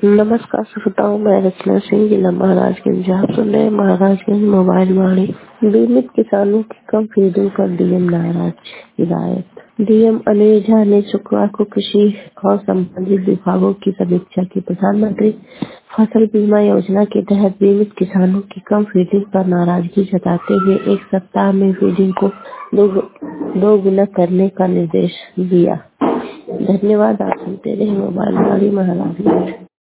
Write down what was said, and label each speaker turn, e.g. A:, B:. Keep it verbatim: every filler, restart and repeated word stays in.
A: नमस्कार श्रोताओं, मैं रचना सिंह, जिला महाराजगंज। आप सुन रहे हैं महाराजगंज मोबाइल वाणी। बीमित किसानों की कम फीडिंग पर डीएम नाराज। हिदायत। डीएम अनिल झा ने शुक्रवार को कृषि और संबंधित विभागों की समीक्षा की। प्रधानमंत्री फसल बीमा योजना के तहत बीमित किसानों की कम फीडिंग पर नाराजगी जताते हुए एक सप्ताह में फीडिंग को दो, दो गुना करने का निर्देश दिया। धन्यवाद। आप सुनते रहे मोबाइल वाणी महाराजगंज।